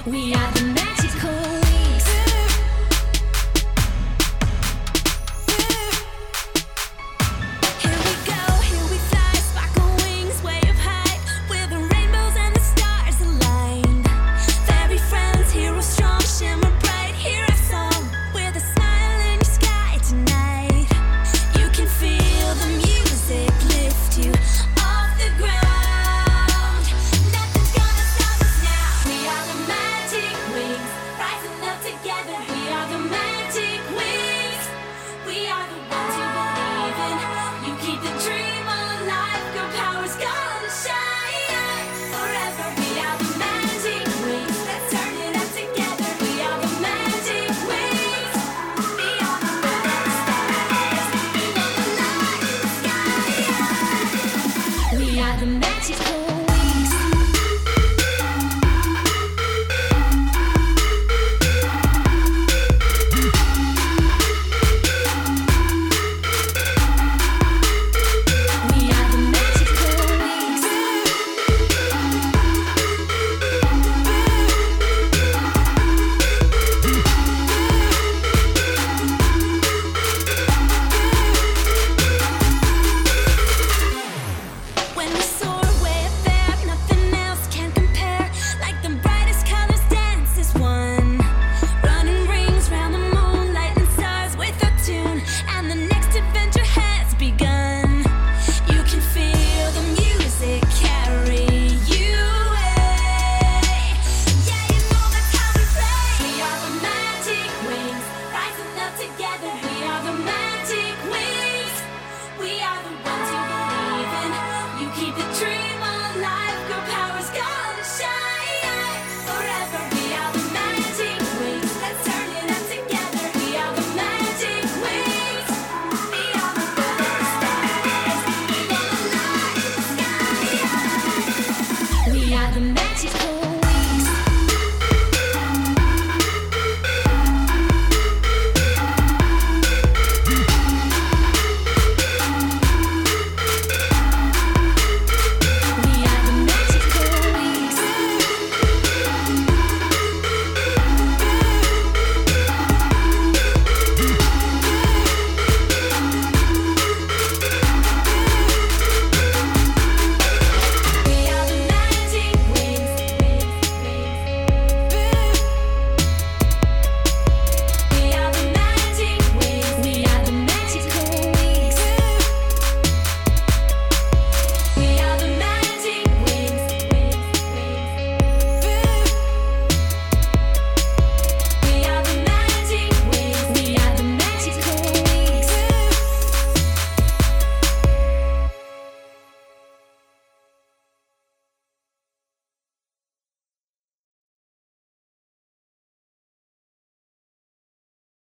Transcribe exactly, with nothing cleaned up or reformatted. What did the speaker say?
We are the magical wings. Here we go, here we fly, sparkle wings way up high, with the rainbows and the stars aligned. Fairy friends, heroes strong, shimmer bright, hear our song, with a smile in your sky tonight. You can feel the music lift you off the ground. Nothing's gonna stop us now. We are the magic wings, rising up together. We are the magic wings. We are the ones you believe in. You keep the dream alive. Your power's gonna shine forever. We are the magic wings. Let's turn it up together. We are the magic wings. Beyond the mountain stars, beyond the night sky. We are the magical